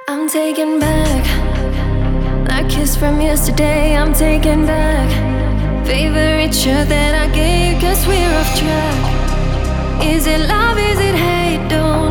I'm taken back. That kiss from yesterday, I'm taken back. Favorite shirt that I gave, guess we're off track. Is it love, is it hate? Don't